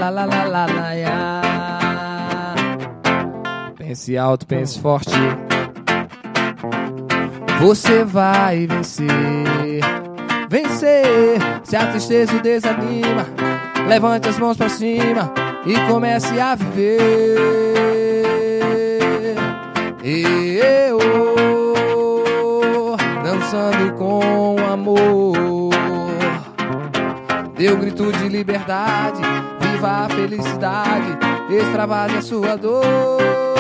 ya. Pense alto, pense forte. Você vai vencer, vencer. Se a tristeza o desanima, levante as mãos pra cima e comece a viver. Dançando com amor. Dê um grito de liberdade, viva a felicidade, extravase a sua dor.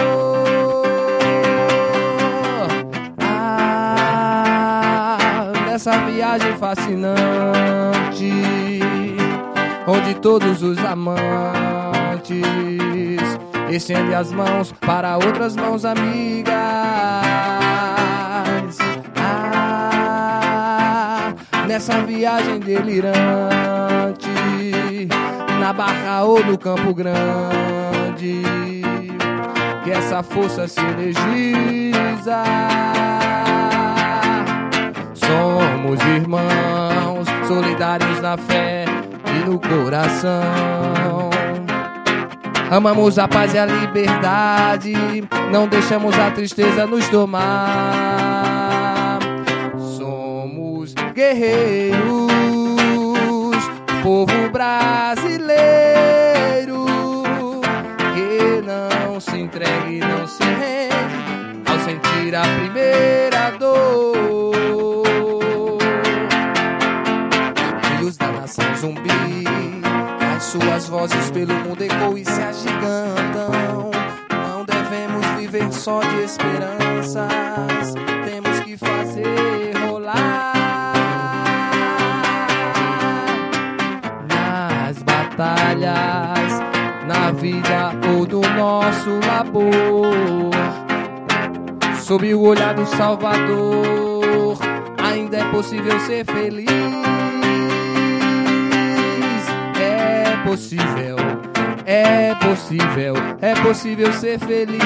Nessa viagem fascinante, onde todos os amantes estendem as mãos para outras mãos amigas. Nessa viagem delirante, na Barra ou no Campo Grande, que essa força se energiza. Somos irmãos, solidários na fé e no coração. Amamos a paz e a liberdade, não deixamos a tristeza nos tomar. Somos guerreiros, povo brasileiro, que não se entrega e não se rende ao sentir a primeira dor. Filhos da nação zumbi, as suas vozes pelo mundo ecoam e se agigantam. Não devemos viver só de esperanças, temos que fazer rolar. Nas batalhas, na vida ou do nosso labor, sob o olhar do Salvador, ainda é possível ser feliz. É possível, é possível, é possível ser feliz.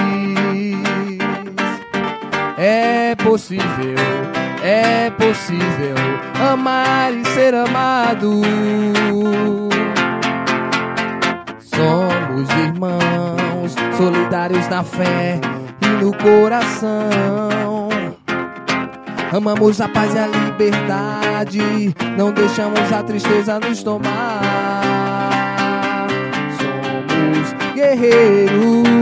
É possível amar e ser amado. Somos irmãos, solidários na fé e no coração. Amamos a paz e a liberdade, não deixamos a tristeza nos tomar. Somos guerreiros,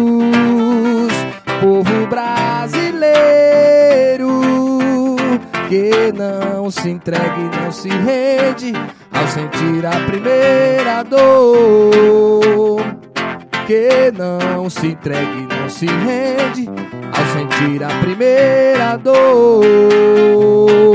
povo brasileiro, que não se entrega e não se rende ao sentir a primeira dor. Que não se entrega e não se rende ao sentir a primeira dor.